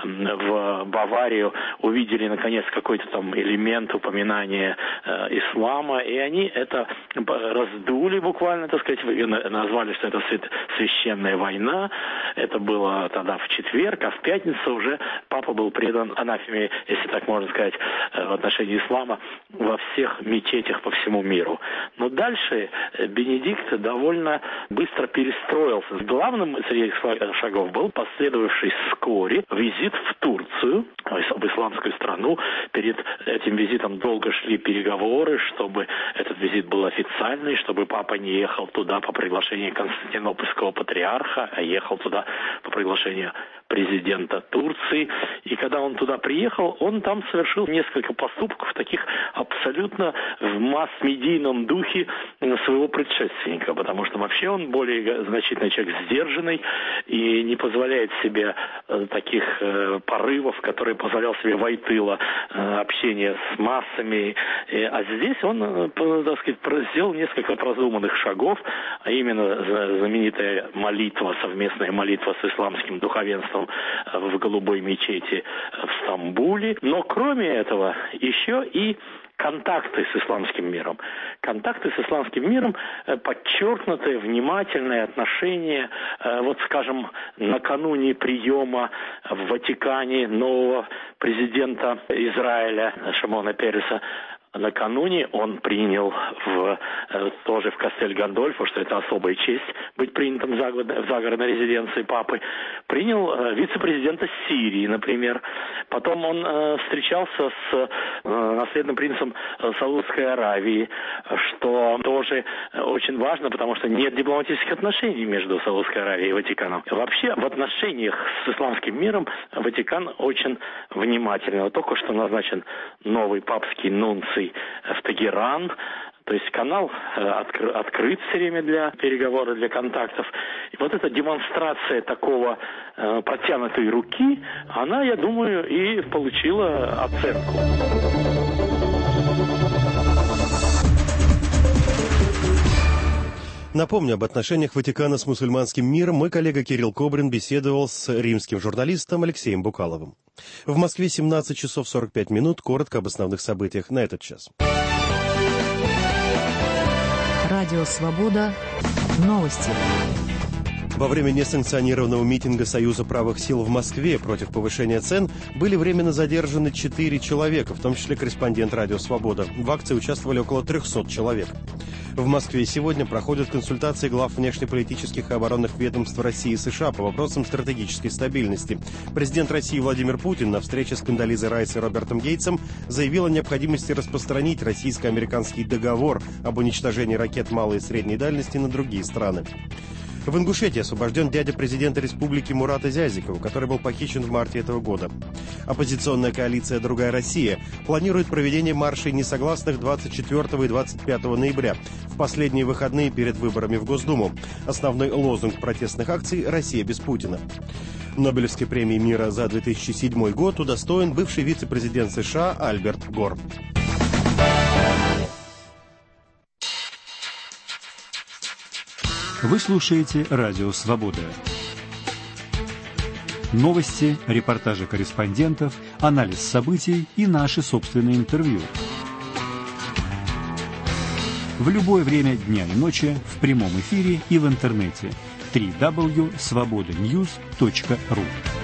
в Баварию увидели, наконец, какой-то там элемент упоминания э, ислама, и они это раздули буквально, так сказать, назвали, что это священная война. Это было тогда в четверг, а в пятницу уже папа был предан анафеме, если так можно сказать, в отношении ислама во всех мечетях по всему миру. Но дальше Бенедикт довольно быстро перестроился. Главным среди этих шагов был последовавший вскоре визит в Турцию, в исламскую страну. Перед этим визитом долго шли переговоры, чтобы этот визит был официальный, чтобы папа не ехал туда по приглашению Константинопольского патриарха, а ехал туда по приглашению президента Турции. И когда он туда приехал, он там совершил несколько поступков, таких абсолютно в масс-медийном духе своего предшественника, потому что вообще он более значительный человек, сдержанный, и не позволяет себе таких порывов, которые позволял себе Войтыла, общение с массами. А здесь он, так сказать, сделал несколько продуманных шагов, а именно знаменитая молитва, совместная молитва с исламским духовенством в Голубой мечети в Стамбуле. Но кроме этого еще и контакты с исламским миром. Контакты с исламским миром, подчеркнутое внимательное отношение, вот, скажем, накануне приема в Ватикане нового президента Израиля Шимона Переса, накануне он принял в, тоже в Кастель-Гандольфо, что это особая честь быть принятым в загородной резиденции папы, принял вице-президента Сирии, например. Потом он э, встречался с э, наследным принцем Саудовской Аравии, что тоже очень важно, потому что нет дипломатических отношений между Саудовской Аравией и Ватиканом. Вообще в отношениях с исламским миром Ватикан очень внимательный. Вот только что назначен новый папский нунций в Тегеран. То есть канал откры, открыт все время для переговоров, для контактов. И вот эта демонстрация такого э, протянутой руки, она, я думаю, и получила оценку. Напомню, об отношениях Ватикана с мусульманским миром мой коллега Кирилл Кобрин беседовал с римским журналистом Алексеем Букаловым. В Москве семнадцать часов сорок пять минут. Коротко об основных событиях на этот час. Радио «Свобода». Новости. Во время несанкционированного митинга Союза правых сил в Москве против повышения цен были временно задержаны четыре человека, в том числе корреспондент «Радио Свобода». В акции участвовали около трехсот человек. В Москве сегодня проходят консультации глав внешнеполитических и оборонных ведомств России и США по вопросам стратегической стабильности. Президент России Владимир Путин на встрече с Кондолизой Райс и Робертом Гейтсом заявил о необходимости распространить российско-американский договор об уничтожении ракет малой и средней дальности на другие страны. В Ингушетии освобожден дядя президента республики Мурата Зязикова, который был похищен в марте этого года. Оппозиционная коалиция «Другая Россия» планирует проведение маршей несогласных двадцать четвёртого и двадцать пятого ноября, в последние выходные перед выборами в Госдуму. Основной лозунг протестных акций «Россия без Путина». Нобелевской премии мира за две тысячи седьмой год удостоен бывший вице-президент США Альберт Гор. Вы слушаете «Радио Свобода». Новости, репортажи корреспондентов, анализ событий и наши собственные интервью. В любое время дня и ночи, в прямом эфире и в интернете. дабл ю дабл ю дабл ю точка свобода ньюс точка ру.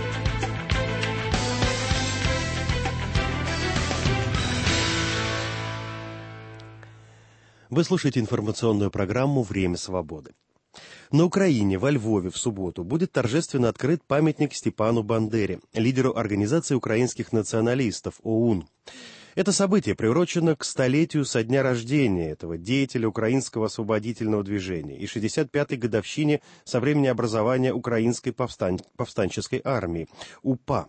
Вы слушаете информационную программу «Время свободы». На Украине, во Львове, в субботу будет торжественно открыт памятник Степану Бандере, лидеру Организации украинских националистов ОУН. Это событие приурочено к столетию со дня рождения этого деятеля украинского освободительного движения и шестьдесят пятой годовщине со времени образования Украинской повстан... повстанческой армии, УПА.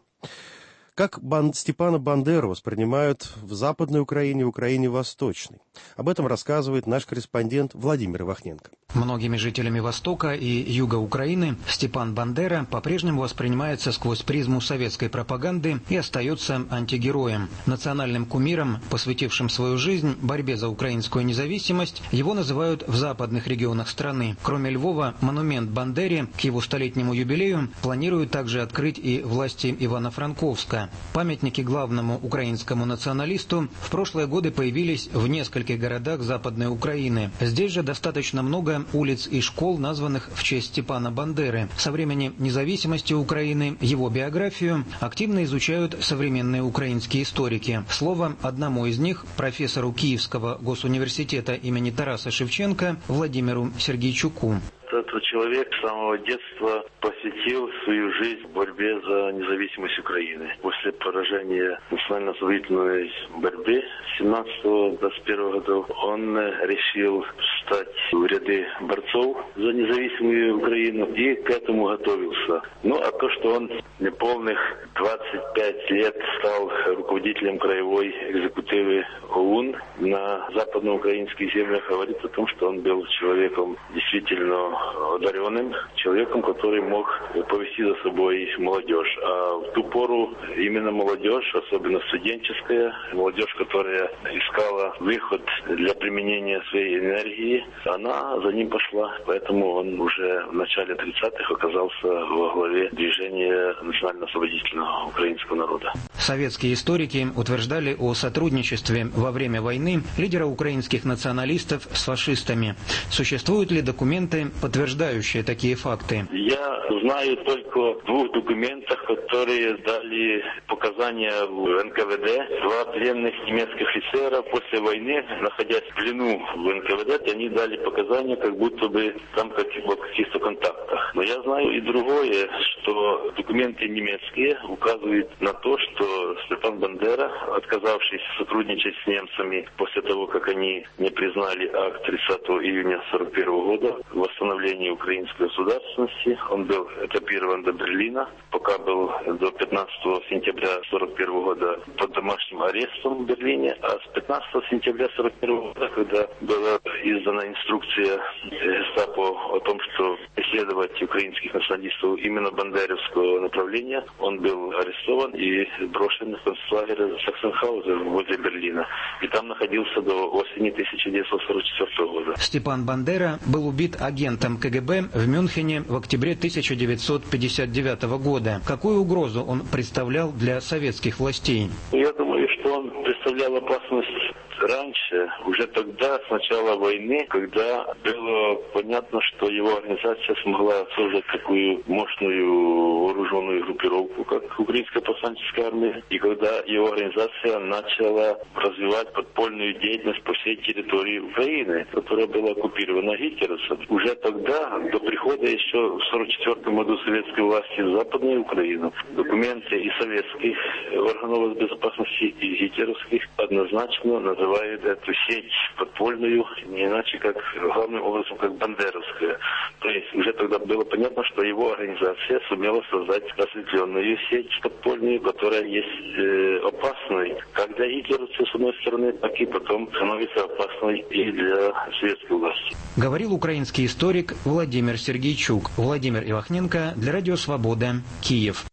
Как Бан... Степана Бандеру воспринимают в Западной Украине и Украине Восточной? Об этом рассказывает наш корреспондент Владимир Ивахненко. Многими жителями Востока и Юга Украины Степан Бандера по-прежнему воспринимается сквозь призму советской пропаганды и остается антигероем. Национальным кумиром, посвятившим свою жизнь борьбе за украинскую независимость, его называют в западных регионах страны. Кроме Львова, монумент Бандере к его столетнему юбилею планируют также открыть и власти Ивано-Франковска. Памятники главному украинскому националисту в прошлые годы появились в нескольких городах Западной Украины. Здесь же достаточно много улиц и школ, названных в честь Степана Бандеры. Со времени независимости Украины его биографию активно изучают современные украинские историки. Слово одному из них, профессору Киевского госуниверситета имени Тараса Шевченко Владимиру Сергейчуку. Этот человек с самого детства посвятил свою жизнь борьбе за независимость Украины. После поражения в национально-освободительной борьбе семнадцатого двадцать первого годов он решил встать в ряды борцов за независимую Украину и к этому готовился. Ну а то, что он неполных двадцать пять лет стал руководителем краевой экзекутивы ОУН на западноукраинских землях, говорит о том, что он был человеком действительно одаренным, человеком, который мог повести за собой молодежь. А в ту пору именно молодежь, особенно студенческая, молодежь, которая искала выход для применения своей энергии, она за ним пошла. Поэтому он уже в начале тридцатых оказался во главе движения национально-освободительного украинского народа. Советские историки утверждали о сотрудничестве во время войны лидера украинских националистов с фашистами. Существуют ли документы, подтверждающие такие факты? Я знаю только о двух документах, которые дали показания в эн ка вэ дэ. Два пленных немецких офицера после войны, находясь в плену в эн ка вэ дэ, они дали показания, как будто бы там как, в каких-то контактах. Но я знаю и другое, что документы немецкие указывают на то, что Степан Бандера, отказавшись сотрудничать с немцами после того, как они не признали акт тридцатого июня сорок первого года, восстановления украинской государственности. Он был этапирован до Берлина, пока был до пятнадцатого сентября сорок первого года под домашним арестом в Берлине, а с пятнадцатого сентября сорок первого года, когда была издана инструкция гестапо о том, что преследовать украинских националистов именно бандеровского направления, он был арестован и брошен в концлагерь Саксенхаузен возле Берлина. И там находился до осени тысяча девятьсот сорок четвёртого года. Степан Бандера был убит агентом ка гэ бэ в Мюнхене в октябре тысяча девятьсот пятьдесят девятого года. Какую угрозу он представлял для советских властей? Я думаю, что он представлял опасность раньше, уже тогда, с начала войны, когда было понятно, что его организация смогла создать такую мощную вооруженную группировку, как Украинская повстанческая армия, и когда его организация начала развивать подпольную деятельность по всей территории Украины, которая была оккупирована гитлеровцем. Уже тогда, до прихода еще в сорок четвёртом году советской власти в Западную Украину, документы и советских органов безопасности, и гитлеровских однозначно называют эту сеть подпольную, не иначе как главным образом как бандеровская. То есть уже тогда было понятно, что его организация сумела создать осветленную сеть подпольную, которая есть э, опасной как для гитлеровцев с одной стороны, так и потом становится опасной и для советской власти. Говорил украинский историк Владимир Сергейчук. Владимир Ивахненко для Радио Свобода, Киев.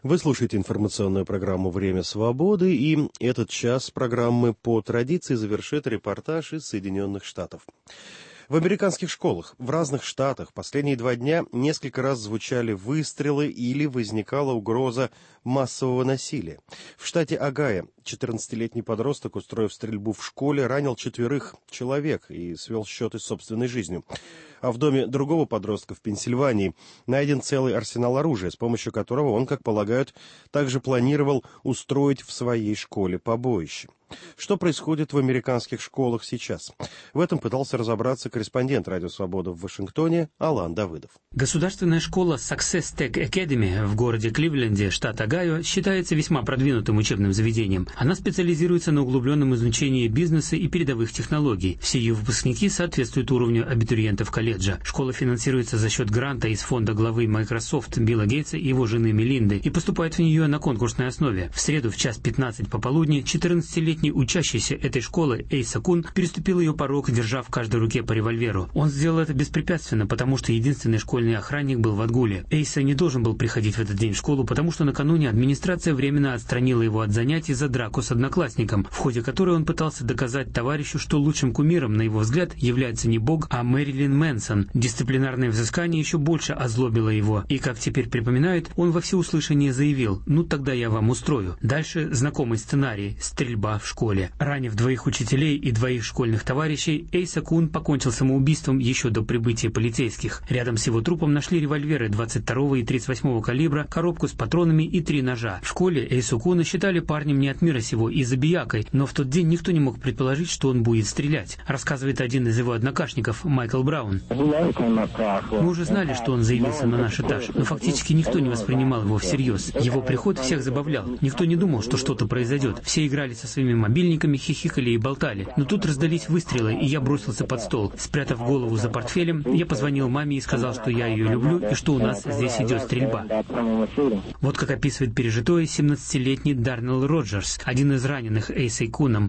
Вы слушаете информационную программу «Время свободы», и этот час программы по традиции завершит репортаж из Соединенных Штатов. В американских школах в разных штатах последние два дня несколько раз звучали выстрелы или возникала угроза массового насилия. В штате Огайо четырнадцатилетний подросток, устроив стрельбу в школе, ранил четверых человек и свел счеты с собственной жизнью. А в доме другого подростка в Пенсильвании найден целый арсенал оружия, с помощью которого он, как полагают, также планировал устроить в своей школе побоище. Что происходит в американских школах сейчас? В этом пытался разобраться корреспондент «Радио Свобода» в Вашингтоне Алан Давыдов. Государственная школа Success Tech Academy в городе Кливленде, штат Огайо, считается весьма продвинутым учебным заведением. Она специализируется на углубленном изучении бизнеса и передовых технологий. Все ее выпускники соответствуют уровню абитуриентов колледжа. Школа финансируется за счет гранта из фонда главы Microsoft Билла Гейтса и его жены Мелинды и поступает в нее на конкурсной основе. В среду в час пятнадцать пополудни четырнадцатилетний учащийся этой школы Эйса Кун переступил ее порог, держа в каждой руке по револьверу. Он сделал это беспрепятственно, потому что единственный школьный охранник был в отгуле. Эйса не должен был приходить в этот день в школу, потому что накануне администрация временно отстранила его от занятий за драку с одноклассником, в ходе которой он пытался доказать товарищу, что лучшим кумиром, на его взгляд, является не Бог, а Мэрилин Мэнсон. Дисциплинарное взыскание еще больше озлобило его, и, как теперь припоминают, он во всеуслышание заявил: «Ну, тогда я вам устрою». Дальше знакомый сценарий – стрельба в школе. Ранив двоих учителей и двоих школьных товарищей, Эйса Кун покончил самоубийством еще до прибытия полицейских. Рядом с его трупом нашли револьверы двадцать второго и тридцать восьмого калибра, коробку с патронами и три ножа. В школе Эйсу Куна считали парнем не от мира сего и забиякой, но в тот день никто не мог предположить, что он будет стрелять, рассказывает один из его однокашников, Майкл Браун. Мы уже знали, что он заявился на наш этаж, но фактически никто не воспринимал его всерьез. Его приход всех забавлял. Никто не думал, что что-то произойдет. Все играли со своими мобильниками, хихикали и болтали. Но тут раздались выстрелы, и я бросился под стол. Спрятав голову за портфелем, я позвонил маме и сказал, что я ее люблю и что у нас здесь идет стрельба. Вот как описывает пережитое семнадцатилетний Дарнелл Роджерс, один из раненых Эйсой Куном.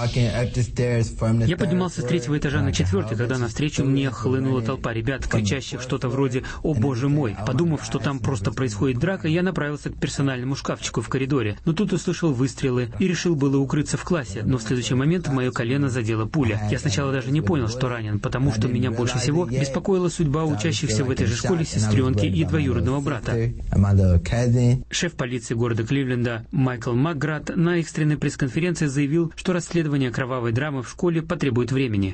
Я поднимался с третьего этажа на четвертый, когда навстречу мне хлынула толпа ребят, кричащих что-то вроде «О, боже мой!». Подумав, что там просто происходит драка, я направился к персональному шкафчику в коридоре. Но тут услышал выстрелы и решил было укрыться в классе, но в следующий момент мое колено задела пуля. Я сначала даже не понял, что ранен, потому что меня больше всего беспокоила судьба учащихся в этой же школе сестренки и двоюродного брата. Шеф полиции города Кливленда Майкл Макград на экстренной пресс-конференции заявил, что расследование кровавой драмы в школе потребует времени.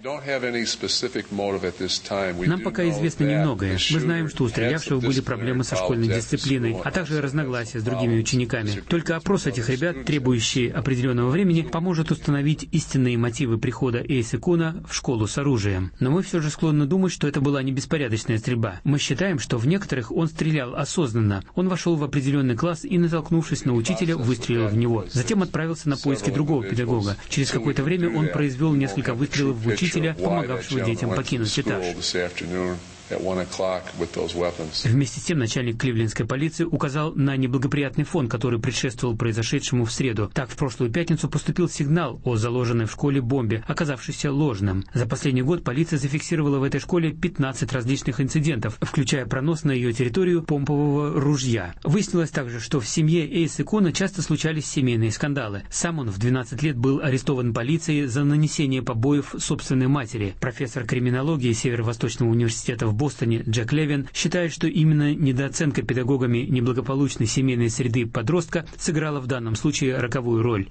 Нам пока известно немногое. Мы знаем, что у стрелявшего были проблемы со школьной дисциплиной, а также разногласия с другими учениками. Только опрос этих ребят, требующий определенного времени, поможет установить истинные мотивы прихода Эйсы Куна в школу с оружием. Но мы все же склонны думать, что это была не беспорядочная стрельба. Мы считаем, что в некоторых он стрелял осознанно. Он вошел в определенный класс и, натолкнувшись на учителя, выстрелил в него. Затем отправился на поиски другого педагога. Через какое-то время он произвел несколько выстрелов в учителя, помогавшего детям покинуть этаж. Вместе с тем начальник кливлендской полиции указал на неблагоприятный фон, который предшествовал произошедшему в среду. Так, в прошлую пятницу поступил сигнал о заложенной в школе бомбе, оказавшейся ложным. За последний год полиция зафиксировала в этой школе пятнадцать различных инцидентов, включая пронос на ее территорию помпового ружья. Выяснилось также, что в семье Эйсы Куна часто случались семейные скандалы. Сам он в двенадцать лет был арестован полицией за нанесение побоев собственной матери. Профессор криминологии Северо-Восточного университета в Бостоне Джек Левин считает, что именно недооценка педагогами неблагополучной семейной среды подростка сыграла в данном случае роковую роль.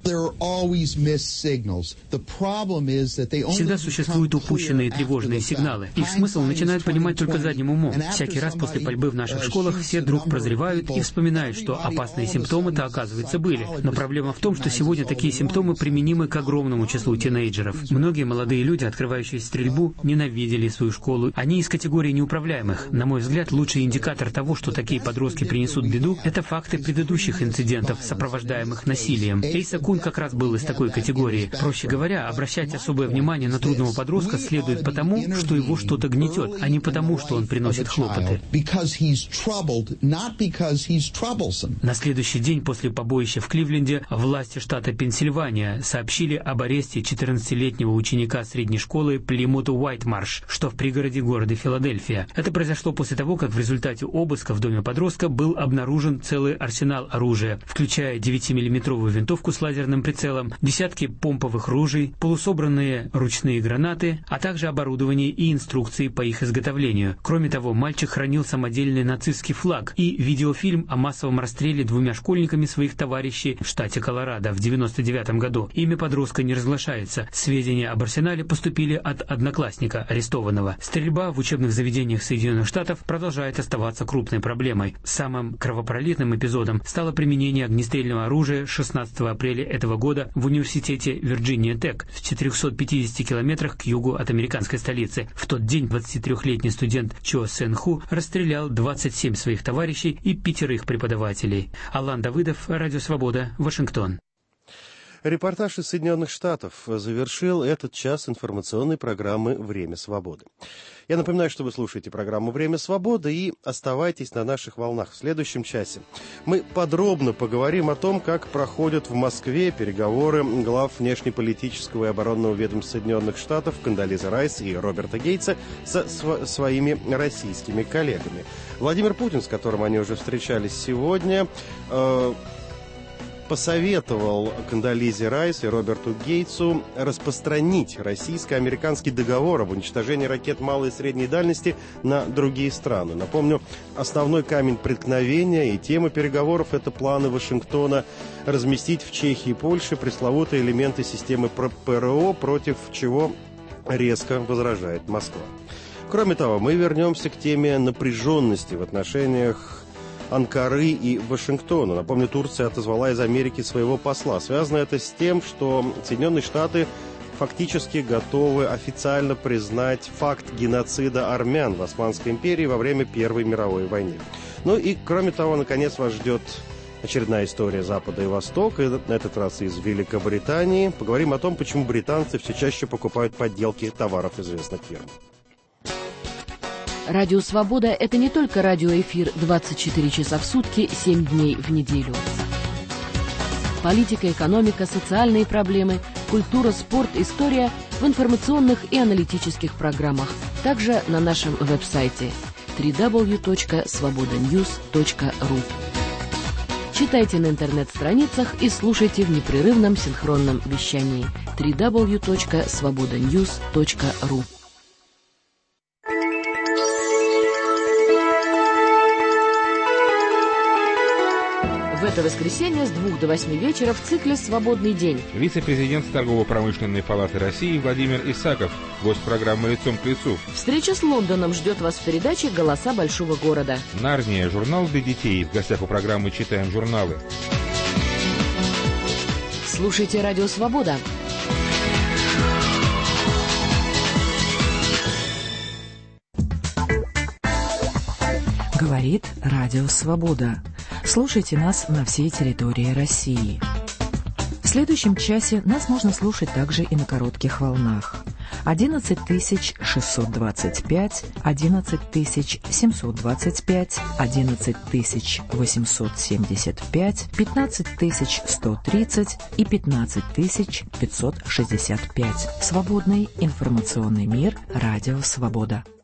Всегда существуют упущенные тревожные сигналы. Их смысл начинают понимать только задним умом. Всякий раз после пальбы в наших школах все вдруг прозревают и вспоминают, что опасные симптомы-то, оказывается, были. Но проблема в том, что сегодня такие симптомы применимы к огромному числу тинейджеров. Многие молодые люди, открывающие стрельбу, ненавидели свою школу. Они из категории неуправляемых. На мой взгляд, лучший индикатор того, что такие подростки принесут беду, это факты предыдущих инцидентов, сопровождаемых насилием. Эйса Кун как раз был из такой категории. Проще говоря, обращать особое внимание на трудного подростка следует потому, что его что-то гнетет, а не потому, что он приносит хлопоты. На следующий день после побоища в Кливленде власти штата Пенсильвания сообщили об аресте четырнадцатилетнего ученика средней школы Плимута Уайтмарш, что в пригороде города Филадельфия. фотография. Это произошло после того, как в результате обыска в доме подростка был обнаружен целый арсенал оружия, включая девятимиллиметровую винтовку с лазерным прицелом, десятки помповых ружей, полусобранные ручные гранаты, а также оборудование и инструкции по их изготовлению. Кроме того, мальчик хранил самодельный нацистский флаг и видеофильм о массовом расстреле двумя школьниками своих товарищей в штате Колорадо в девяносто девятом году. Имя подростка не разглашается. Сведения об арсенале поступили от одноклассника арестованного. Стрельба в учебных заведениях Соединенных Штатов продолжает оставаться крупной проблемой. Самым кровопролитным эпизодом стало применение огнестрельного оружия шестнадцатого апреля этого года в университете Вирджиния Тек в четырехстах пятидесяти километрах к югу от американской столицы. В тот день двадцатитрёхлетний студент Чо Сэн Ху расстрелял двадцать семь своих товарищей и пятерых преподавателей. Алан Давыдов, Радио Свобода, Вашингтон. Репортаж из Соединенных Штатов завершил этот час информационной программы «Время свободы». Я напоминаю, что вы слушаете программу «Время свободы» и оставайтесь на наших волнах. В следующем часе мы подробно поговорим о том, как проходят в Москве переговоры глав внешнеполитического и оборонного ведомств Соединенных Штатов Кондолизы Райс и Роберта Гейтса со св- своими российскими коллегами. Владимир Путин, с которым они уже встречались сегодня, э- посоветовал Кондолизе Райс и Роберту Гейтсу распространить российско-американский договор об уничтожении ракет малой и средней дальности на другие страны. Напомню, основной камень преткновения и тема переговоров – это планы Вашингтона разместить в Чехии и Польше пресловутые элементы системы ПРО, против чего резко возражает Москва. Кроме того, мы вернемся к теме напряженности в отношениях Анкары и Вашингтона. Напомню, Турция отозвала из Америки своего посла. Связано это с тем, что Соединенные Штаты фактически готовы официально признать факт геноцида армян в Османской империи во время Первой мировой войны. Ну и, кроме того, наконец вас ждет очередная история Запада и Востока, и на этот раз из Великобритании. Поговорим о том, почему британцы все чаще покупают подделки товаров известных фирм. Радио «Свобода» — это не только радиоэфир двадцать четыре часа в сутки, семь дней в неделю. Политика, экономика, социальные проблемы, культура, спорт, история в информационных и аналитических программах. Также на нашем веб-сайте дабл ю дабл ю дабл ю точка свобода ньюс точка ру. Читайте на интернет-страницах и слушайте в непрерывном синхронном вещании дабл ю дабл ю дабл ю точка свобода ньюс точка ру. В это воскресенье с двух до восьми вечера в цикле «Свободный день». Вице-президент Торгово-промышленной палаты России Владимир Исаков, гость программы «Лицом к лицу». Встреча с Лондоном ждет вас в передаче «Голоса большого города». Нарния, журнал для детей. В гостях у программы «Читаем журналы». Слушайте «Радио Свобода». Говорит Радио Свобода. Слушайте нас на всей территории России. В следующем часе нас можно слушать также и на коротких волнах. одиннадцать тысяч шестьсот двадцать пять, одиннадцать тысяч семьсот двадцать пять, одиннадцать тысяч восемьсот семьдесят пять, пятнадцать тысяч сто тридцать и пятнадцать тысяч пятьсот шестьдесят пять. Свободный информационный мир. Радио Свобода.